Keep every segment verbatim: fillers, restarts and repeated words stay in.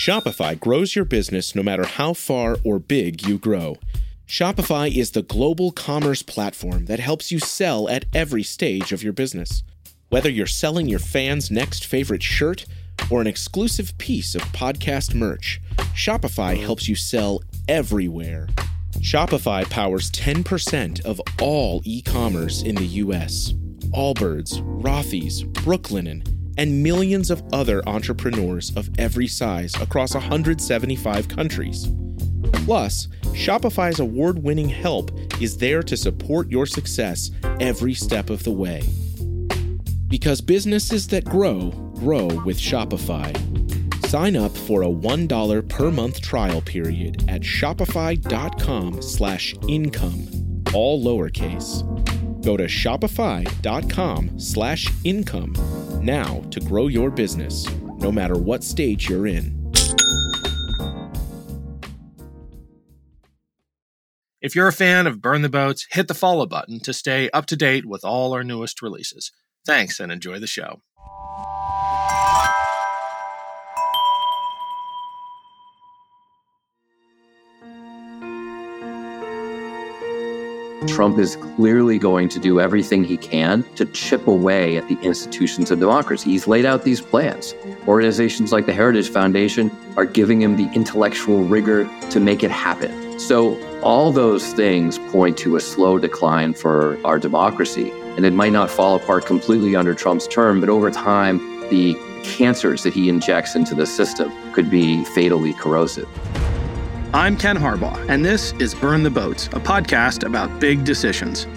Shopify grows your business no matter how far or big you grow. Shopify is the global commerce platform that helps you sell at every stage of your business. Whether you're selling your fans' next favorite shirt or an exclusive piece of podcast merch, Shopify helps you sell everywhere. Shopify powers ten percent of all e-commerce in the U S. Allbirds, Rothy's, Brooklinen, and millions of other entrepreneurs of every size across one hundred seventy-five countries. Plus, Shopify's award-winning help is there to support your success every step of the way. Because businesses that grow, grow with Shopify. Sign up for a one dollar per month trial period at shopify.com slash income, all lowercase. Go to shopify.com slash income now to grow your business, no matter what stage you're in. If you're a fan of Burn the Boats, hit the follow button to stay up to date with all our newest releases. Thanks and enjoy the show. Trump is clearly going to do everything he can to chip away at the institutions of democracy. He's laid out these plans. Organizations like the Heritage Foundation are giving him the intellectual rigor to make it happen. So all those things point to a slow decline for our democracy. And it might not fall apart completely under Trump's term, but over time, the cancers that he injects into the system could be fatally corrosive. I'm Ken Harbaugh, and this is Burn the Boats, a podcast about big decisions.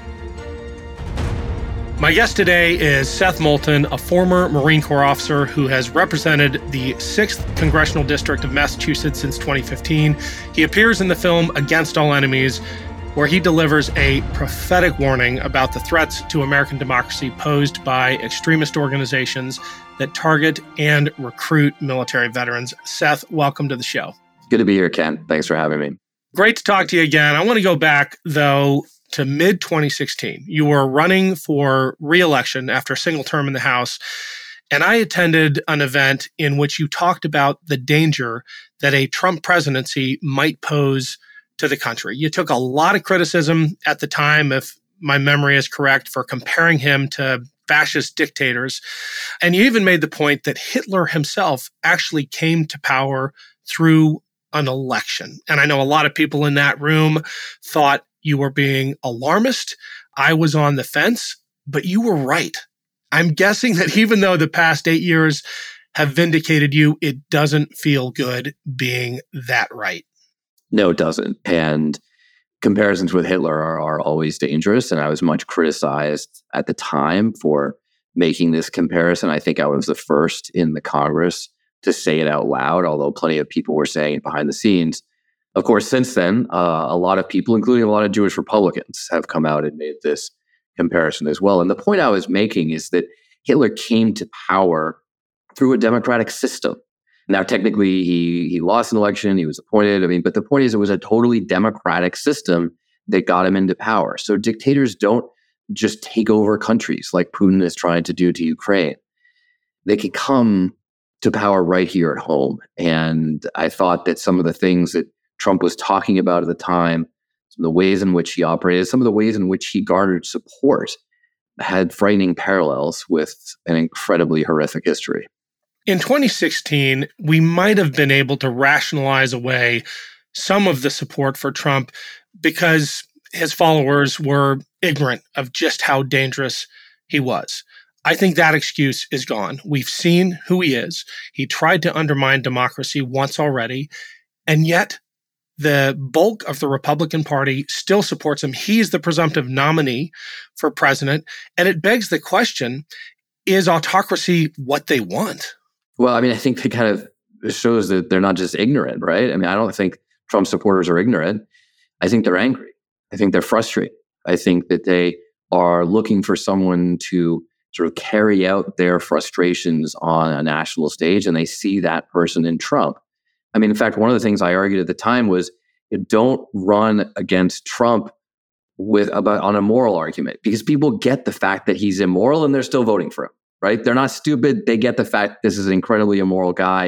My guest today is Seth Moulton, a former Marine Corps officer who has represented the sixth Congressional District of Massachusetts since twenty fifteen. He appears in the film Against All Enemies, where he delivers a prophetic warning about the threats to American democracy posed by extremist organizations that target and recruit military veterans. Seth, welcome to the show. Good to be here, Ken. Thanks for having me. Great to talk to you again. I want to go back, though, to mid twenty sixteen. You were running for re-election after a single term in the House, and I attended an event in which you talked about the danger that a Trump presidency might pose to the country. You took a lot of criticism at the time, if my memory is correct, for comparing him to fascist dictators. And you even made the point that Hitler himself actually came to power through an election. And I know a lot of people in that room thought you were being alarmist. I was on the fence, but you were right. I'm guessing that even though the past eight years have vindicated you, it doesn't feel good being that right. No, it doesn't. And comparisons with Hitler are, are always dangerous. And I was much criticized at the time for making this comparison. I think I was the first in the Congress to say it out loud, although plenty of people were saying it behind the scenes. Of course, since then, uh, a lot of people, including a lot of Jewish Republicans, have come out and made this comparison as well. And the point I was making is that Hitler came to power through a democratic system. Now, technically, he he lost an election, he was appointed. I mean, but the point is, it was a totally democratic system that got him into power. So dictators don't just take over countries like Putin is trying to do to Ukraine. They could come to power right here at home. And I thought that some of the things that Trump was talking about at the time, some of the ways in which he operated, some of the ways in which he garnered support had frightening parallels with an incredibly horrific history. In twenty sixteen, we might have been able to rationalize away some of the support for Trump because his followers were ignorant of just how dangerous he was. I think that excuse is gone. We've seen who he is. He tried to undermine democracy once already, and yet the bulk of the Republican Party still supports him. He's the presumptive nominee for president, and it begs the question, is autocracy what they want? Well, I mean, I think it kind of shows that they're not just ignorant, right? I mean, I don't think Trump supporters are ignorant. I think they're angry. I think they're frustrated. I think that they are looking for someone to sort of carry out their frustrations on a national stage, and they see that person in Trump. I mean, in fact, one of the things I argued at the time was, you don't run against Trump with about on a moral argument, because people get the fact that he's immoral and they're still voting for him, right? They're not stupid. They get the fact this is an incredibly immoral guy.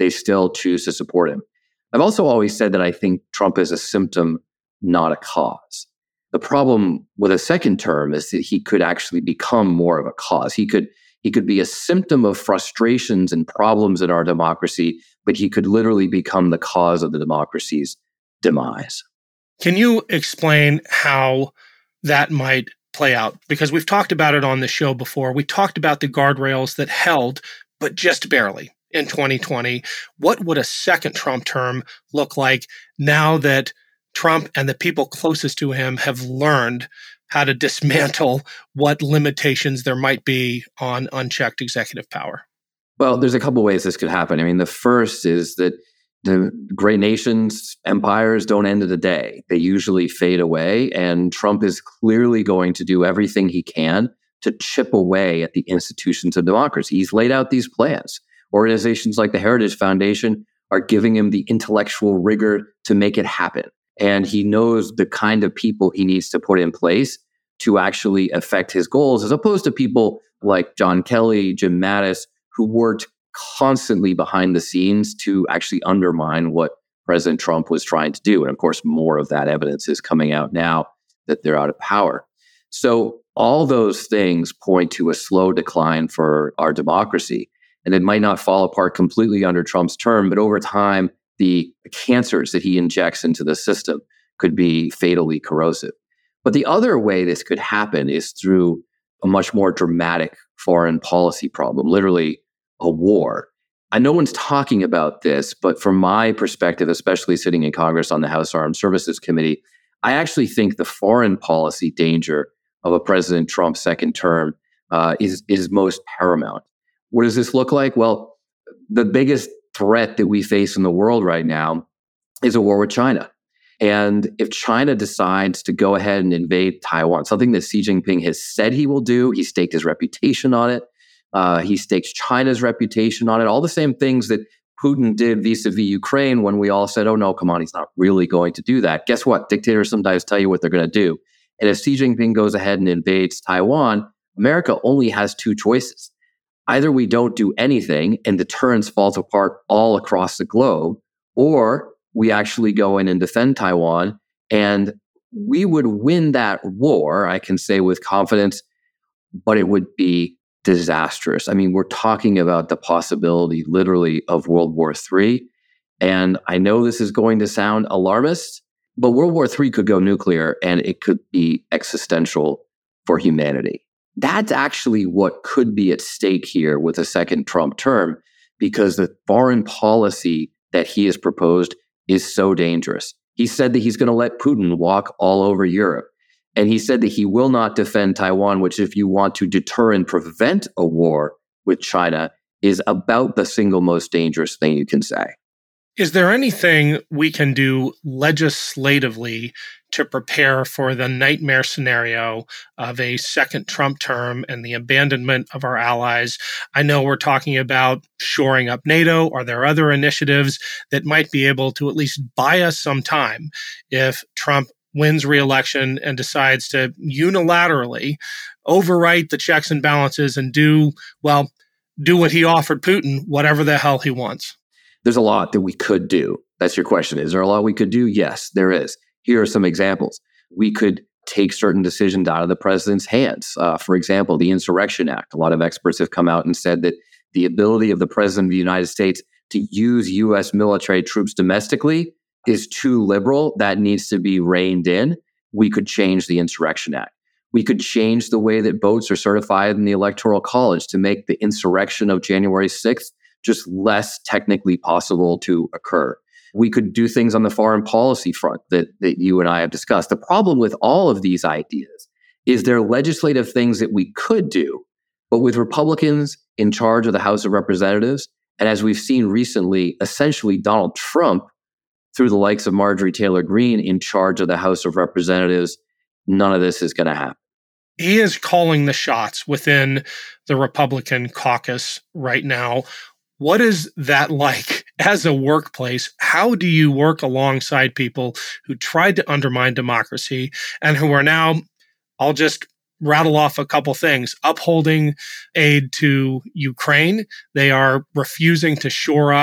they still choose to support him. I've also always said that I think Trump is a symptom, not a cause. The problem with a second term is that he could actually become more of a cause. He could he could be a symptom of frustrations and problems in our democracy, but he could literally become the cause of the democracy's demise. Can you explain how that might play out? Because we've talked about it on the show before. We talked about the guardrails that held, but just barely in twenty twenty. What would a second Trump term look like now that Trump and the people closest to him have learned how to dismantle what limitations there might be on unchecked executive power? Well, there's a couple ways this could happen. I mean, the first is that the great nations, empires don't end in a day. They usually fade away, and Trump is clearly going to do everything he can to chip away at the institutions of democracy. He's laid out these plans. Organizations like the Heritage Foundation are giving him the intellectual rigor to make it happen. And he knows the kind of people he needs to put in place to actually affect his goals, as opposed to people like John Kelly, Jim Mattis, who worked constantly behind the scenes to actually undermine what President Trump was trying to do. And of course, more of that evidence is coming out now that they're out of power. So all those things point to a slow decline for our democracy. And it might not fall apart completely under Trump's term, but over time, the cancers that he injects into the system could be fatally corrosive. But the other way this could happen is through a much more dramatic foreign policy problem, literally a war. And no one's talking about this, but from my perspective, especially sitting in Congress on the House Armed Services Committee, I actually think the foreign policy danger of a President Trump second term uh, is, is most paramount. What does this look like? Well, the biggest threat that we face in the world right now is a war with China. And if China decides to go ahead and invade Taiwan, something that Xi Jinping has said he will do, he staked his reputation on it. Uh, he stakes China's reputation on it. All the same things that Putin did vis-a-vis Ukraine when we all said, oh, no, come on, he's not really going to do that. Guess what? Dictators sometimes tell you what they're going to do. And if Xi Jinping goes ahead and invades Taiwan, America only has two choices. Either we don't do anything and deterrence falls apart all across the globe, or we actually go in and defend Taiwan, and we would win that war, I can say with confidence, but it would be disastrous. I mean, we're talking about the possibility literally of World War Three. And I know this is going to sound alarmist, but World War Three could go nuclear and it could be existential for humanity. That's actually what could be at stake here with a second Trump term, because the foreign policy that he has proposed is so dangerous. He said that he's going to let Putin walk all over Europe. And he said that he will not defend Taiwan, which, if you want to deter and prevent a war with China, is about the single most dangerous thing you can say. Is there anything we can do legislatively to prepare for the nightmare scenario of a second Trump term and the abandonment of our allies? I know we're talking about shoring up NATO. Are there other initiatives that might be able to at least buy us some time if Trump wins re-election and decides to unilaterally overwrite the checks and balances and do, well, do what he offered Putin, whatever the hell he wants? There's a lot that we could do. That's your question. Is there a lot we could do? Yes, there is. Here are some examples. We could take certain decisions out of the president's hands. Uh, for example, the Insurrection Act. A lot of experts have come out and said that the ability of the president of the United States to use U S military troops domestically is too liberal. That needs to be reined in. We could change the Insurrection Act. We could change the way that votes are certified in the Electoral College to make the insurrection of January sixth just less technically possible to occur. We could do things on the foreign policy front that, that you and I have discussed. The problem with all of these ideas is they're legislative things that we could do, but with Republicans in charge of the House of Representatives, and as we've seen recently, essentially Donald Trump, through the likes of Marjorie Taylor Greene, in charge of the House of Representatives, none of this is going to happen. He is calling the shots within the Republican caucus right now. What is that like as a workplace? How do you work alongside people who tried to undermine democracy and who are now, I'll just rattle off a couple things, upholding aid to Ukraine. They are refusing to shore up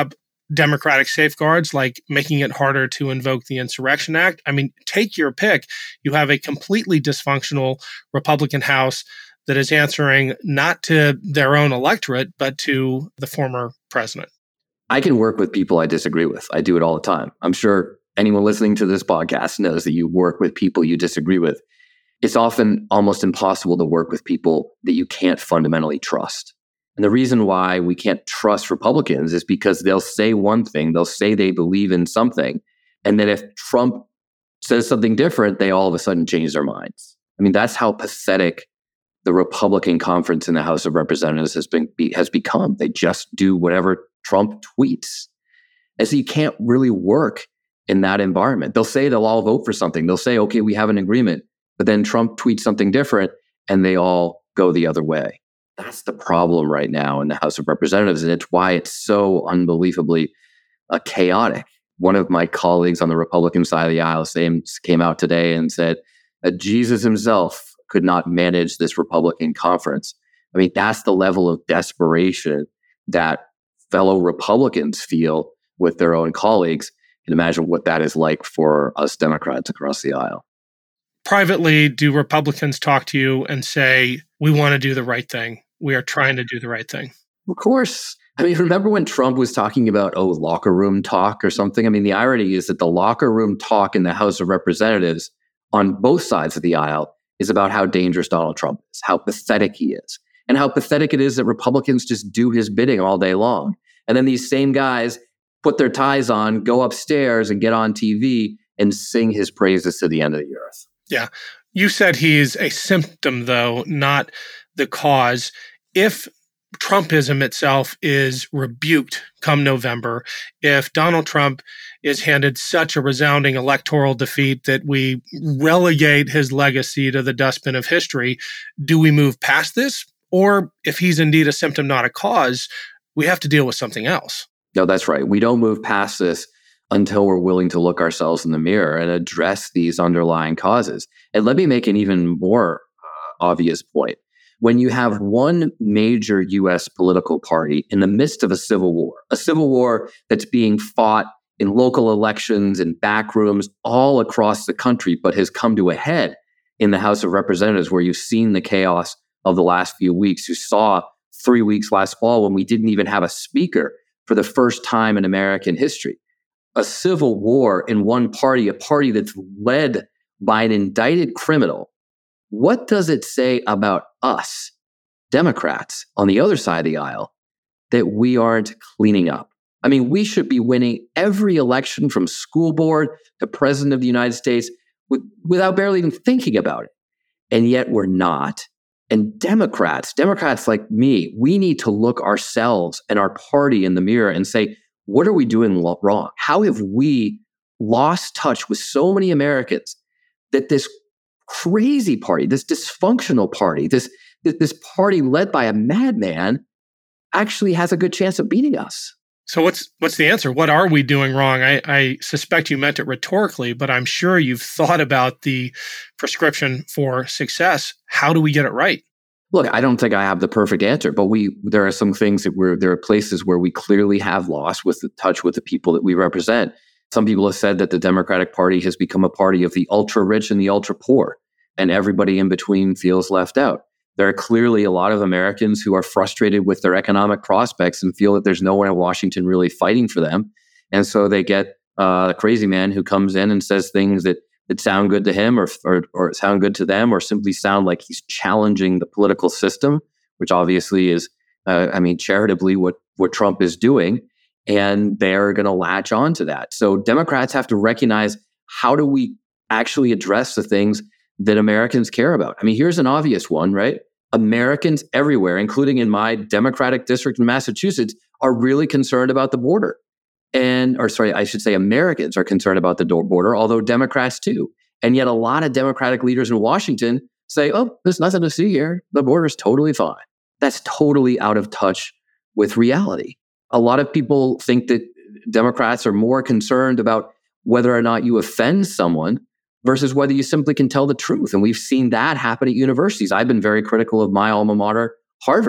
Democratic safeguards, like making it harder to invoke the Insurrection Act. I mean, take your pick. You have a completely dysfunctional Republican House that is answering not to their own electorate, but to the former president. I can work with people I disagree with. I do it all the time. I'm sure anyone listening to this podcast knows that you work with people you disagree with. It's often almost impossible to work with people that you can't fundamentally trust. And the reason why we can't trust Republicans is because they'll say one thing, they'll say they believe in something, and then if Trump says something different, they all of a sudden change their minds. I mean, that's how pathetic the Republican conference in the House of Representatives has been be, has become. They just do whatever Trump tweets. And so you can't really work in that environment. They'll say they'll all vote for something. They'll say, okay, we have an agreement. But then Trump tweets something different and they all go the other way. That's the problem right now in the House of Representatives. And it's why it's so unbelievably uh, chaotic. One of my colleagues on the Republican side of the aisle same, came out today and said that Jesus himself could not manage this Republican conference. I mean, that's the level of desperation that fellow Republicans feel with their own colleagues. You can imagine what that is like for us Democrats across the aisle. Privately, do Republicans talk to you and say, we want to do the right thing? We are trying to do the right thing. Of course. I mean, remember when Trump was talking about, oh, locker room talk or something? I mean, the irony is that the locker room talk in the House of Representatives on both sides of the aisle is about how dangerous Donald Trump is, how pathetic he is, and how pathetic it is that Republicans just do his bidding all day long. And then these same guys put their ties on, go upstairs and get on T V and sing his praises to the end of the earth. Yeah. You said he's a symptom, though, not the cause. If Trumpism itself is rebuked come November, if Donald Trump is handed such a resounding electoral defeat that we relegate his legacy to the dustbin of history, do we move past this? Or if he's indeed a symptom, not a cause, we have to deal with something else. No, that's right. We don't move past this until we're willing to look ourselves in the mirror and address these underlying causes. And let me make an even more uh, obvious point. When you have one major U S political party in the midst of a civil war, a civil war that's being fought in local elections and back rooms all across the country, but has come to a head in the House of Representatives, where you've seen the chaos of the last few weeks. You saw three weeks last fall when we didn't even have a speaker for the first time in American history. A civil war in one party, a party that's led by an indicted criminal. What does it say about us, Democrats, on the other side of the aisle, that we aren't cleaning up? I mean, we should be winning every election from school board to president of the United States with, without barely even thinking about it. And yet we're not. And Democrats, Democrats like me, we need to look ourselves and our party in the mirror and say, what are we doing wrong? How have we lost touch with so many Americans that this crazy party, this dysfunctional party, this, this party led by a madman actually has a good chance of beating us? So what's what's the answer? What are we doing wrong? I, I suspect you meant it rhetorically, but I'm sure you've thought about the prescription for success. How do we get it right? Look, I don't think I have the perfect answer, but we there are some things that we're there are places where we clearly have lost with the touch with the people that we represent. Some people have said that the Democratic Party has become a party of the ultra rich and the ultra poor, and everybody in between feels left out. There are clearly a lot of Americans who are frustrated with their economic prospects and feel that there's no one in Washington really fighting for them. And so they get uh, a crazy man who comes in and says things that, that sound good to him or, or, or sound good to them, or simply sound like he's challenging the political system, which obviously is, uh, I mean, charitably what, what Trump is doing. And they're going to latch on to that. So Democrats have to recognize, how do we actually address the things that Americans care about? I mean, here's an obvious one, right? Americans everywhere, including in my Democratic district in Massachusetts, are really concerned about the border. And, or sorry, I should say Americans are concerned about the border, although Democrats too. And yet a lot of Democratic leaders in Washington say, oh, there's nothing to see here. The border is totally fine. That's totally out of touch with reality. A lot of people think that Democrats are more concerned about whether or not you offend someone versus whether you simply can tell the truth. And we've seen that happen at universities. I've been very critical of my alma mater, Harvard.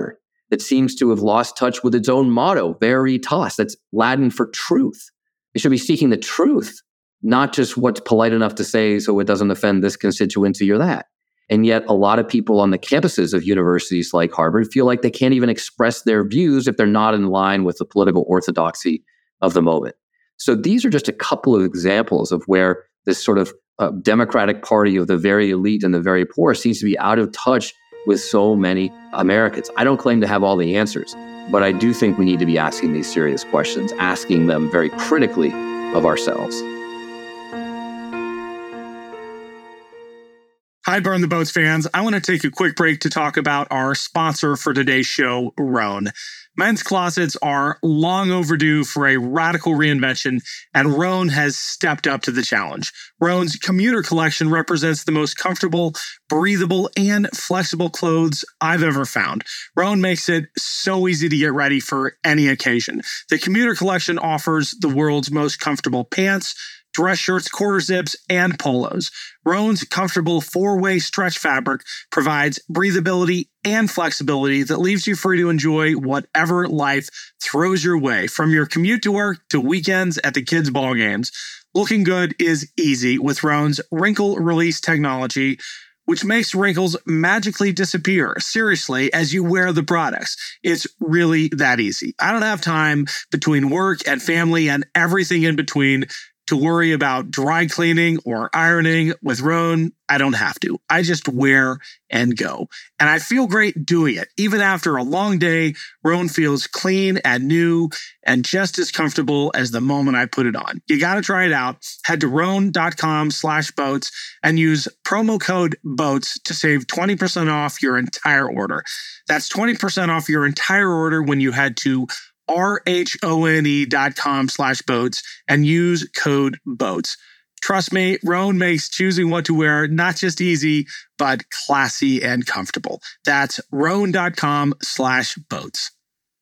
that seems to have lost touch with its own motto, veritas. That's Latin for truth. It should be seeking the truth, not just what's polite enough to say so it doesn't offend this constituency or that. And yet a lot of people on the campuses of universities like Harvard feel like they can't even express their views if they're not in line with the political orthodoxy of the moment. So these are just a couple of examples of where this sort of uh, Democratic Party of the very elite and the very poor seems to be out of touch with so many Americans. I don't claim to have all the answers, but I do think we need to be asking these serious questions, asking them very critically of ourselves. Hi, Burn the Boats fans. I want to take a quick break to talk about our sponsor for today's show, Rhone. Men's closets are long overdue for a radical reinvention, and Rhone has stepped up to the challenge. Rhone's commuter collection represents the most comfortable, breathable, and flexible clothes I've ever found. Rhone makes it so easy to get ready for any occasion. The commuter collection offers the world's most comfortable pants, dress shirts, quarter zips, and polos. Rhone's comfortable four-way stretch fabric provides breathability and flexibility that leaves you free to enjoy whatever life throws your way, from your commute to work to weekends at the kids' ball games. Looking good is easy with Rhone's wrinkle release technology, which makes wrinkles magically disappear, seriously, as you wear the products. It's really that easy. I don't have time between work and family and everything in between to worry about dry cleaning or ironing. With Rhone, I don't have to. I just wear and go. And I feel great doing it. Even after a long day, Rhone feels clean and new and just as comfortable as the moment I put it on. You got to try it out. Head to rhone.com slash boats and use promo code BOATS to save twenty percent off your entire order. That's twenty percent off your entire order when you head to R-H-O-N-E dot com slash boats and use code BOATS. Trust me, Rhone makes choosing what to wear not just easy, but classy and comfortable. That's rhone.com slash boats.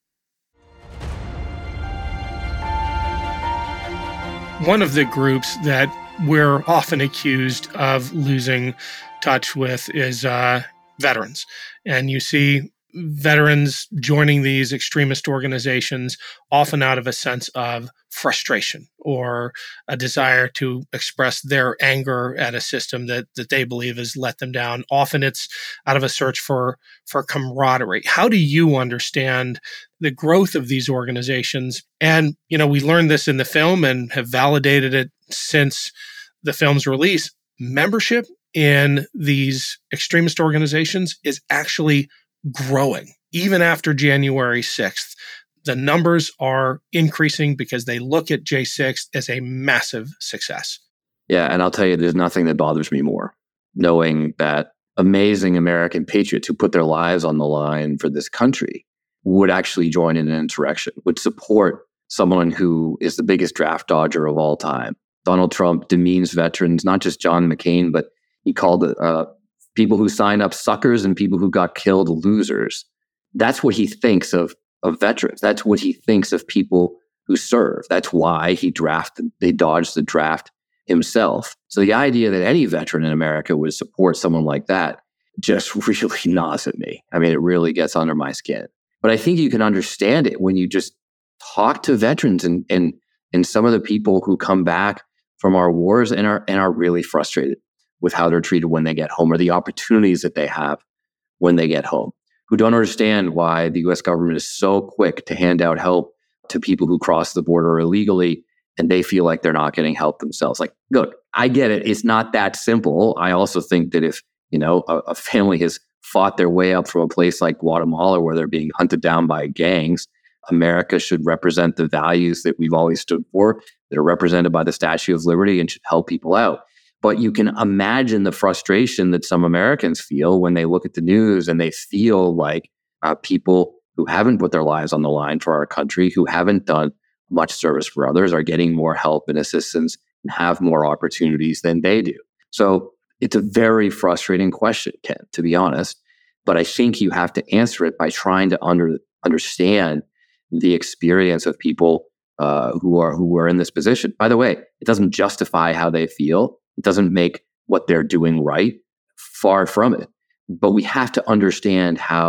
One of the groups that we're often accused of losing touch with is uh, veterans. And you see veterans joining these extremist organizations often out of a sense of frustration or a desire to express their anger at a system that that they believe has let them down. Often it's out of a search for for camaraderie. How do you understand the growth of these organizations? And, you know, we learned this in the film and have validated it since the film's release. Membership in these extremist organizations is actually growing. Even after January sixth, the numbers are increasing because they look at J six as a massive success. Yeah, and I'll tell you, there's nothing that bothers me more, knowing that amazing American patriots who put their lives on the line for this country would actually join in an insurrection, would support someone who is the biggest draft dodger of all time. Donald Trump demeans veterans, not just John McCain, but he called uh, people who signed up suckers and people who got killed losers. That's what he thinks of, of veterans. That's what he thinks of people who serve. That's why he drafted, they dodged the draft himself. So the idea that any veteran in America would support someone like that just really gnaws at me. I mean, it really gets under my skin. But I think you can understand it when you just talk to veterans and and and some of the people who come back from our wars and are and are really frustrated with how they're treated when they get home, or the opportunities that they have when they get home, who don't understand why the U S government is so quick to hand out help to people who cross the border illegally, and they feel like they're not getting help themselves. Like, look, I get it. It's not that simple. I also think that if, you know, a, a family has fought their way up from a place like Guatemala where they're being hunted down by gangs, America should represent the values that we've always stood for, that are represented by the Statue of Liberty, and should help people out. But you can imagine the frustration that some Americans feel when they look at the news and they feel like uh, people who haven't put their lives on the line for our country, who haven't done much service for others, are getting more help and assistance and have more opportunities than they do. So it's a very frustrating question, Ken, to be honest. But I think you have to answer it by trying to under, understand the experience of people uh, who are who are in this position. By the way, it doesn't justify how they feel. It doesn't make what they're doing right. Far from it. But we have to understand how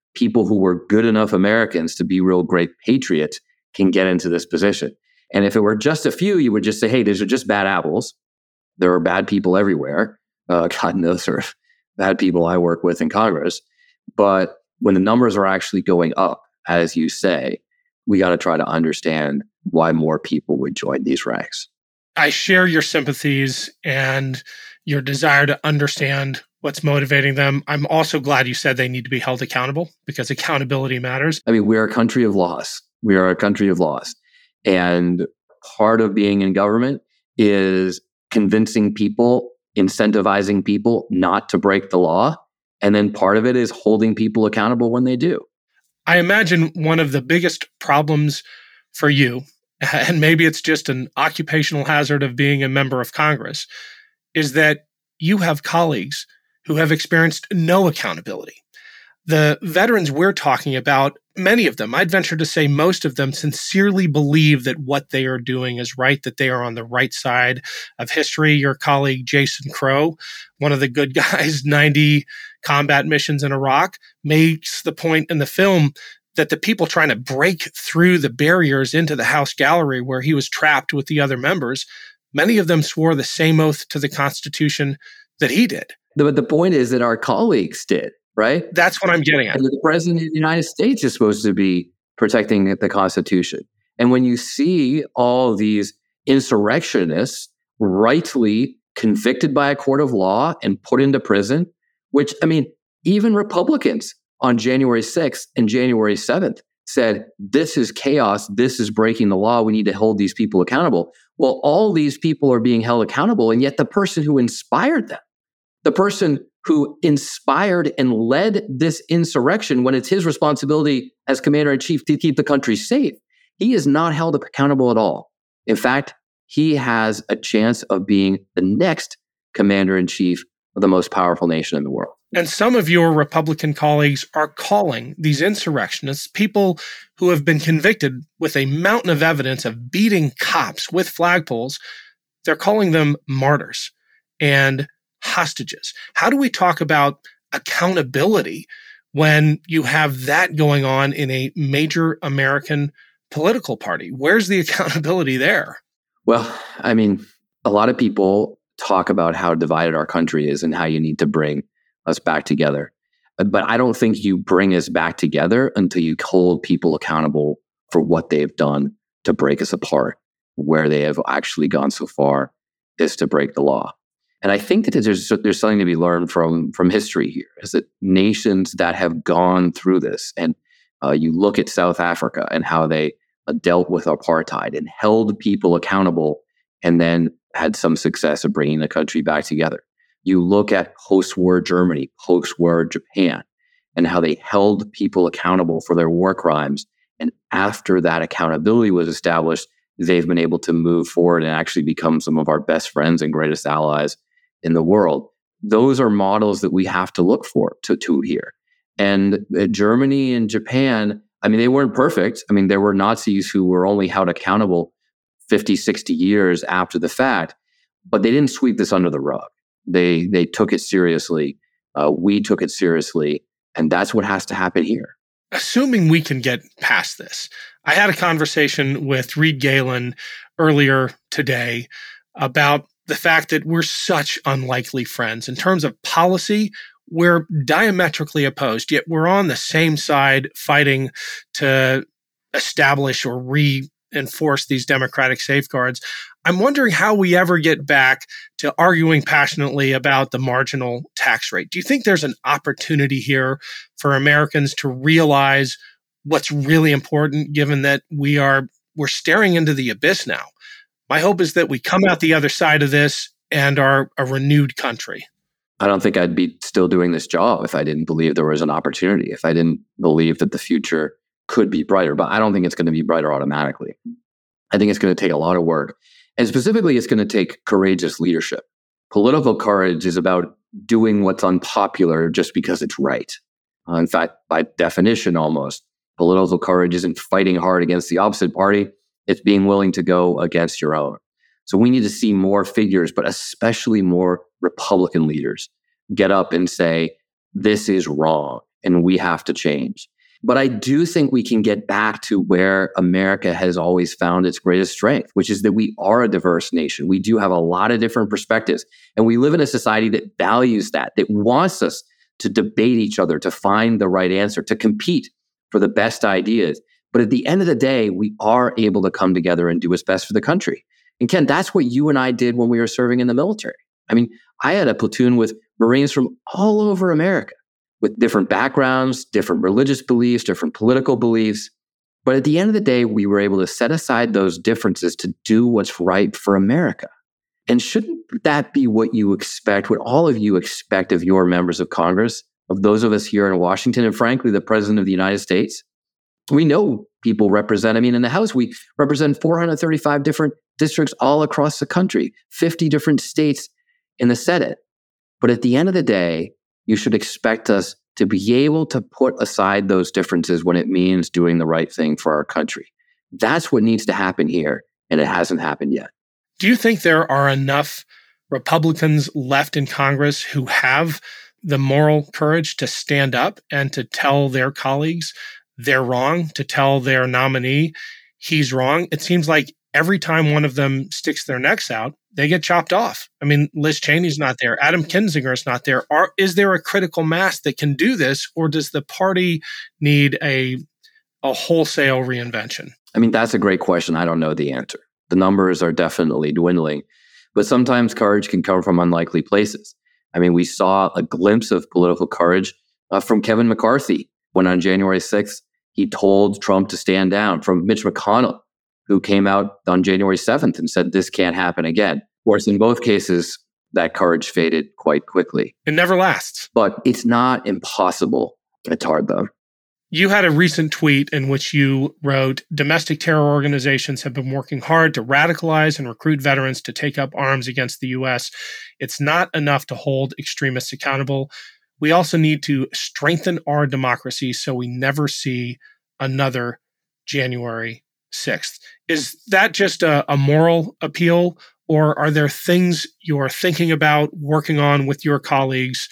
people who were good enough Americans to be real great patriots can get into this position. And if it were just a few, you would just say, hey, these are just bad apples. There are bad people everywhere. Uh, God knows there are bad people I work with in Congress. But when the numbers are actually going up, as you say, we got to try to understand why more people would join these ranks. I share your sympathies and your desire to understand what's motivating them. I'm also glad you said they need to be held accountable because accountability matters. I mean, we're a country of laws. We are a country of laws. And part of being in government is convincing people, incentivizing people not to break the law. And then part of it is holding people accountable when they do. I imagine one of the biggest problems for you, and maybe it's just an occupational hazard of being a member of Congress, is that you have colleagues who have experienced no accountability. The veterans we're talking about, many of them, I'd venture to say most of them, sincerely believe that what they are doing is right, that they are on the right side of history. Your colleague, Jason Crow, one of the good guys, ninety combat missions in Iraq, makes the point in the film that the people trying to break through the barriers into the House gallery where he was trapped with the other members, many of them swore the same oath to the Constitution that he did. But the point is that our colleagues did, right? That's what I'm getting at. And the president of the United States is supposed to be protecting the Constitution. And when you see all these insurrectionists rightly convicted by a court of law and put into prison, which, I mean, even Republicans on January sixth and January seventh said, this is chaos, this is breaking the law, we need to hold these people accountable. Well, all these people are being held accountable, and yet the person who inspired them, the person who inspired and led this insurrection when it's his responsibility as commander-in-chief to keep the country safe, he is not held accountable at all. In fact, he has a chance of being the next commander-in-chief of the most powerful nation in the world. And some of your Republican colleagues are calling these insurrectionists, people who have been convicted with a mountain of evidence of beating cops with flagpoles, they're calling them martyrs and hostages. How do we talk about accountability when you have that going on in a major American political party? Where's the accountability there? Well, I mean, a lot of people talk about how divided our country is and how you need to bring us back together. But I don't think you bring us back together until you hold people accountable for what they've done to break us apart. Where they have actually gone so far is to break the law. And I think that there's there's something to be learned from from history here, is that nations that have gone through this, and uh, you look at South Africa and how they uh, dealt with apartheid and held people accountable, and then had some success of bringing the country back together. You look at post-war Germany, post-war Japan, and how they held people accountable for their war crimes. And after that accountability was established, they've been able to move forward and actually become some of our best friends and greatest allies in the world. Those are models that we have to look for to, to here. And uh, Germany and Japan, I mean, they weren't perfect. I mean, there were Nazis who were only held accountable fifty, sixty years after the fact, but they didn't sweep this under the rug. They they took it seriously. Uh, we took it seriously. And that's what has to happen here. Assuming we can get past this, I had a conversation with Reed Galen earlier today about the fact that we're such unlikely friends. In terms of policy, we're diametrically opposed, yet we're on the same side fighting to establish or reinforce these democratic safeguards. I'm wondering how we ever get back to arguing passionately about the marginal tax rate. Do you think there's an opportunity here for Americans to realize what's really important, given that we are we're staring into the abyss now? My hope is that we come out the other side of this and are a renewed country. I don't think I'd be still doing this job if I didn't believe there was an opportunity, if I didn't believe that the future could be brighter. But I don't think it's going to be brighter automatically. I think it's going to take a lot of work. And specifically, it's going to take courageous leadership. Political courage is about doing what's unpopular just because it's right. Uh, in fact, by definition, almost, political courage isn't fighting hard against the opposite party. It's being willing to go against your own. So we need to see more figures, but especially more Republican leaders, get up and say, this is wrong. and we have to change. But I do think we can get back to where America has always found its greatest strength, which is that we are a diverse nation. We do have a lot of different perspectives, and we live in a society that values that, that wants us to debate each other, to find the right answer, to compete for the best ideas. But at the end of the day, we are able to come together and do what's best for the country. And Ken, that's what you and I did when we were serving in the military. I mean, I had a platoon with Marines from all over America, with different backgrounds, different religious beliefs, different political beliefs. But at the end of the day, we were able to set aside those differences to do what's right for America. And shouldn't that be what you expect, what all of you expect of your members of Congress, of those of us here in Washington, and frankly, the President of the United States? We know people represent, I mean, in the House, we represent four hundred thirty-five different districts all across the country, fifty different states in the Senate. But at the end of the day, you should expect us to be able to put aside those differences when it means doing the right thing for our country. That's what needs to happen here, and it hasn't happened yet. Do you think there are enough Republicans left in Congress who have the moral courage to stand up and to tell their colleagues they're wrong, to tell their nominee he's wrong? It seems like every time one of them sticks their necks out, they get chopped off. I mean, Liz Cheney's not there. Adam Kinzinger's not there. Are, is there a critical mass that can do this, or does the party need a, a wholesale reinvention? I mean, that's a great question. I don't know the answer. The numbers are definitely dwindling, but sometimes courage can come from unlikely places. I mean, we saw a glimpse of political courage uh, from Kevin McCarthy when on January sixth, he told Trump to stand down, from Mitch McConnell, who came out on January seventh and said, this can't happen again. Of course, in both cases, that courage faded quite quickly. It never lasts. But it's not impossible. It's hard, though. You had a recent tweet in which you wrote, domestic terror organizations have been working hard to radicalize and recruit veterans to take up arms against the U S. It's not enough to hold extremists accountable. We also need to strengthen our democracy so we never see another January sixth. Is that just a, a moral appeal, or are there things you're thinking about working on with your colleagues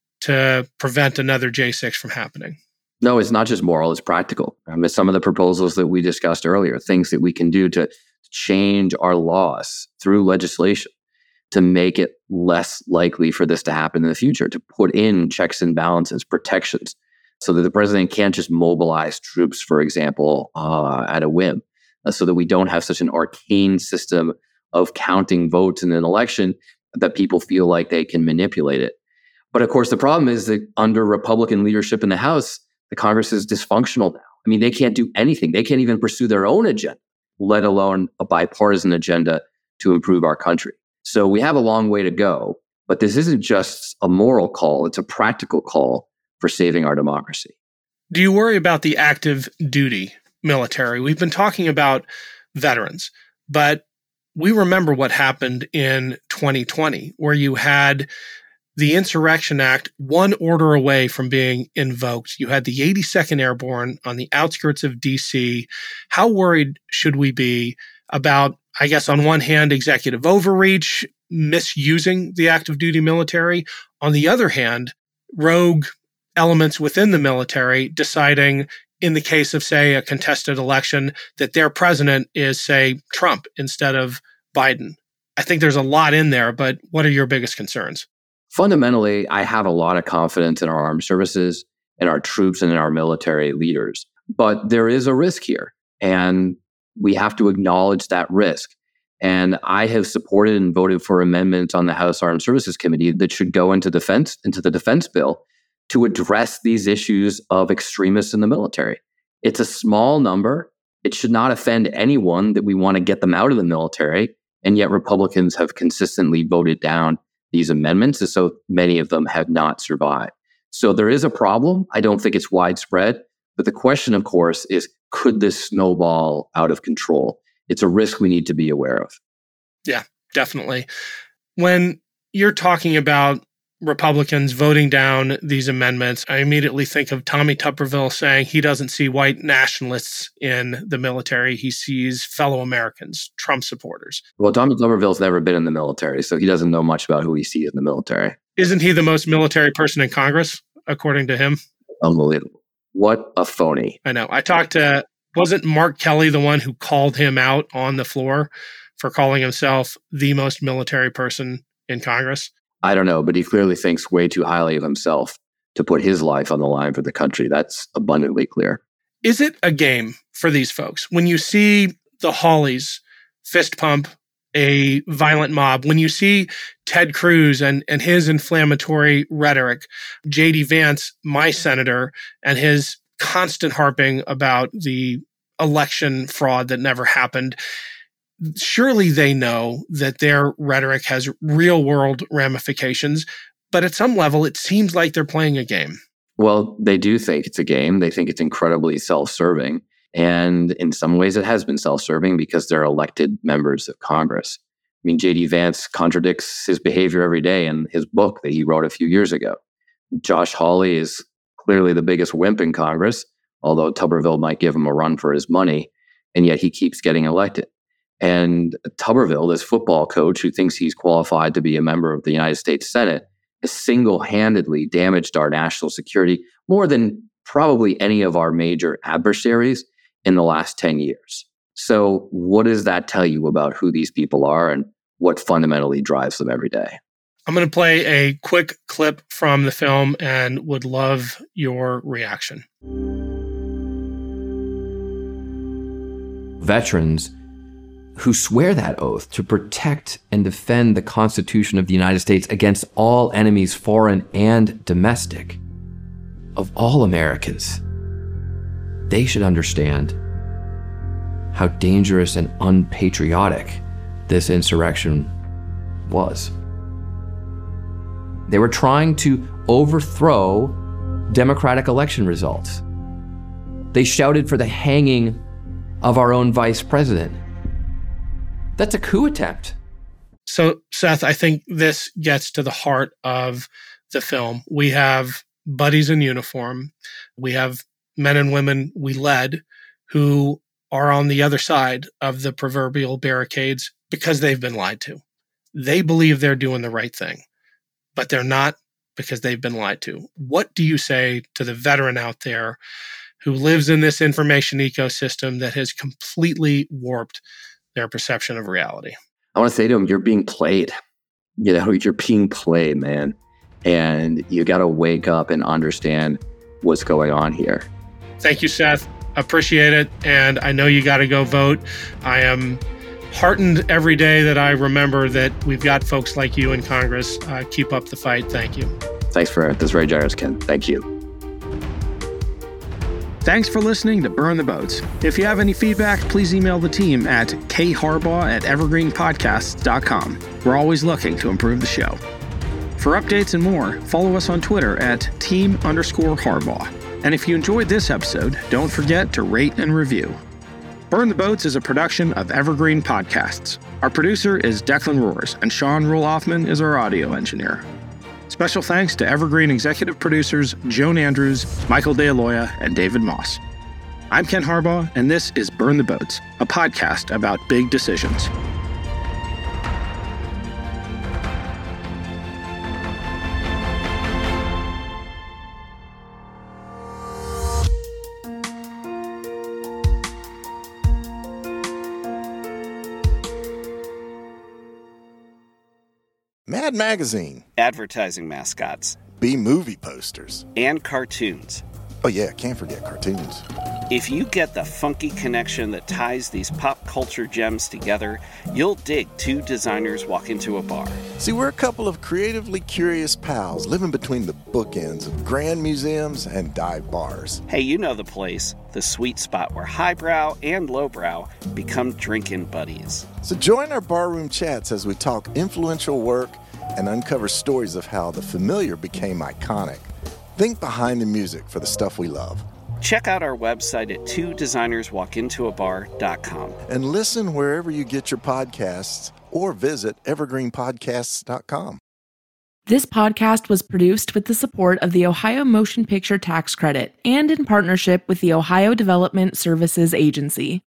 to prevent another J six from happening? No, it's not just moral, it's practical. I mean, some of the proposals that we discussed earlier, things that we can do to change our laws through legislation to make it less likely for this to happen in the future, to put in checks and balances, protections, so that the president can't just mobilize troops, for example, uh, at a whim, uh, so that we don't have such an arcane system of counting votes in an election that people feel like they can manipulate it. But of course, the problem is that under Republican leadership in the House, the Congress is dysfunctional now. I mean, they can't do anything. They can't even pursue their own agenda, let alone a bipartisan agenda to improve our country. So we have a long way to go, but this isn't just a moral call. It's a practical call for saving our democracy. Do you worry about the active duty military? We've been talking about veterans, but we remember what happened in twenty twenty, where you had the Insurrection Act one order away from being invoked. You had the eighty-second Airborne on the outskirts of D C. How worried should we be about, I guess, on one hand, executive overreach, misusing the active duty military? On the other hand, rogue elements within the military deciding, in the case of, say, a contested election, that their president is, say, Trump instead of Biden. I think there's a lot in there, but what are your biggest concerns? Fundamentally, I have a lot of confidence in our armed services, in our troops, and in our military leaders. But there is a risk here, and we have to acknowledge that risk. And I have supported and voted for amendments on the House Armed Services Committee that should go into defense, into the defense bill to address these issues of extremists in the military. It's a small number. It should not offend anyone that we want to get them out of the military. And yet Republicans have consistently voted down these amendments, and so many of them have not survived. So there is a problem. I don't think it's widespread. But the question, of course, is could this snowball out of control? It's a risk we need to be aware of. Yeah, definitely. When you're talking about Republicans voting down these amendments, I immediately think of Tommy Tuberville saying he doesn't see white nationalists in the military. He sees fellow Americans, Trump supporters. Well, Tommy Tuberville's never been in the military, so he doesn't know much about who he sees in the military. Isn't he the most military person in Congress, according to him? Unbelievable. What a phony. I know. I talked to, wasn't Mark Kelly the one who called him out on the floor for calling himself the most military person in Congress? I don't know, but he clearly thinks way too highly of himself to put his life on the line for the country. That's abundantly clear. Is it a game for these folks? When you see the Hawleys fist pump a violent mob, when you see Ted Cruz and, and his inflammatory rhetoric, J D Vance, my senator, and his constant harping about the election fraud that never happened, surely they know that their rhetoric has real world ramifications. But at some level, it seems like they're playing a game. Well, they do think it's a game. They think it's incredibly self-serving. And in some ways, it has been self-serving because they're elected members of Congress. I mean, J D Vance contradicts his behavior every day in his book that he wrote a few years ago. Josh Hawley is clearly the biggest wimp in Congress, although Tuberville might give him a run for his money, and yet he keeps getting elected. And Tuberville, this football coach who thinks he's qualified to be a member of the United States Senate, has single-handedly damaged our national security more than probably any of our major adversaries in the last ten years. So what does that tell you about who these people are and what fundamentally drives them every day? I'm going to play a quick clip from the film and would love your reaction. Veterans who swear that oath to protect and defend the Constitution of the United States against all enemies, foreign and domestic, of all Americans, they should understand how dangerous and unpatriotic this insurrection was. They were trying to overthrow democratic election results. They shouted for the hanging of our own vice president. That's a coup attempt. So, Seth, I think this gets to the heart of the film. We have buddies in uniform. We have men and women we led who are on the other side of the proverbial barricades because they've been lied to. They believe they're doing the right thing, but they're not because they've been lied to. What do you say to the veteran out there who lives in this information ecosystem that has completely warped their perception of reality? I want to say to them, you're being played. You know, you're being played, man. And you got to wake up and understand what's going on here. Thank you, Seth. Appreciate it. And I know you got to go vote. I am heartened every day that I remember that we've got folks like you in Congress. Uh, keep up the fight. Thank you. Thanks for this. Very generous, Ken. Thank you. Thanks for listening to Burn the Boats. If you have any feedback, please email the team at kharbaugh at evergreen podcasts dot com. We're always looking to improve the show. For updates and more, follow us on Twitter at team underscore Harbaugh. And if you enjoyed this episode, don't forget to rate and review. Burn the Boats is a production of Evergreen Podcasts. Our producer is Declan Roars, and Sean Rule-Hoffman is our audio engineer. Special thanks to Evergreen executive producers Joan Andrews, Michael DeAloia, and David Moss. I'm Ken Harbaugh, and this is Burn the Boats, a podcast about big decisions. Mad Magazine. Advertising mascots. B-movie posters. And cartoons. Oh yeah, can't forget cartoons. If you get the funky connection that ties these pop culture gems together, you'll dig Two Designers Walk Into a Bar. See, we're a couple of creatively curious pals living between the bookends of grand museums and dive bars. Hey, you know the place, the sweet spot where highbrow and lowbrow become drinking buddies. So join our barroom chats as we talk influential work and uncover stories of how the familiar became iconic. Think behind the music for the stuff we love. Check out our website at two designers walk into a bar dot com. And listen wherever you get your podcasts or visit evergreen podcasts dot com. This podcast was produced with the support of the Ohio Motion Picture Tax Credit and in partnership with the Ohio Development Services Agency.